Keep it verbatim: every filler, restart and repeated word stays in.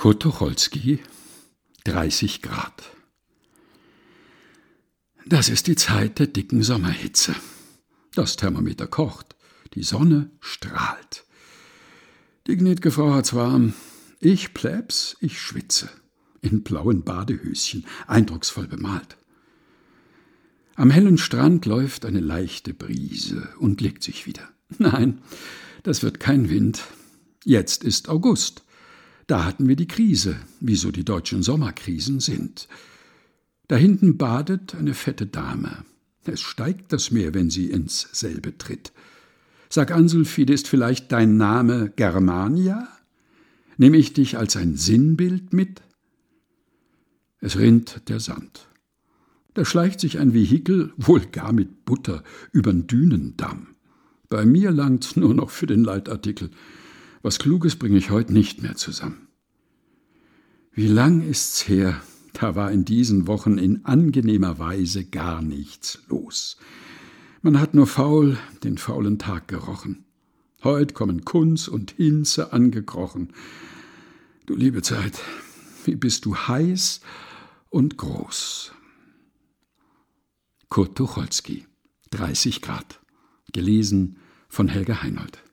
Kurt Tucholsky, dreißig Grad. Das ist die Zeit der dicken Sommerhitze. Das Thermometer kocht, die Sonne strahlt. Die gnäd'ge Frau hat's warm. Ich Plebs, ich schwitze. In blauen Badehöschen, eindrucksvoll bemalt. Am hellen Strand läuft eine leichte Brise und legt sich wieder. Nein, das wird kein Wind. Jetzt ist August. Da hatten wir die Krise, wie so die deutschen Sommerkrisen sind. Da hinten badet eine fette Dame. Es steigt das Meer, wenn sie ins selbe tritt. Sag, Ansulfide, ist vielleicht dein Name Germania? Nehm ich dich als ein Sinnbild mit? Es rinnt der Sand. Da schleicht sich ein Vehikel, wohl gar mit Butter, übern Dünendamm. Bei mir langt's nur noch für den Leitartikel. Was Kluges bringe ich heut nicht mehr zusammen. Wie lang ist's her, da war in diesen Wochen in angenehmer Weise gar nichts los. Man hat nur faul den faulen Tag gerochen. Heut kommen Kunz und Hinze angekrochen. Du liebe Zeit, wie bist du heiß und groß. Kurt Tucholsky, dreißig Grad. Gelesen von Helga Heinold.